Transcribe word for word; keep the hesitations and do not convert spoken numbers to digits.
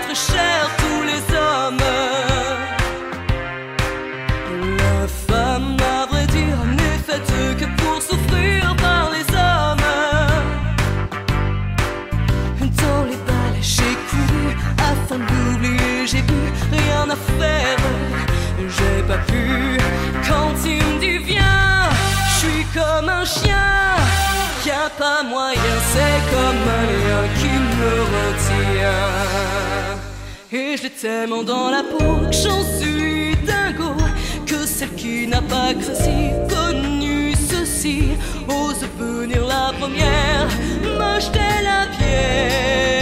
être chers tous les hommes. La femme, à vrai dire, n'est faite que pour souffrir par les hommes. Dans les balles j'ai couru afin d'oublier, j'ai bu, rien à faire, j'ai pas pu. Quand il me dit viens, je suis comme un chien qui a pas moyen, c'est comme un lien qui me retient. Et je l'ai tellement dans la peau que j'en suis dingo, que celle qui n'a pas que ceci connu ceci ose venir la première me jeter la pierre.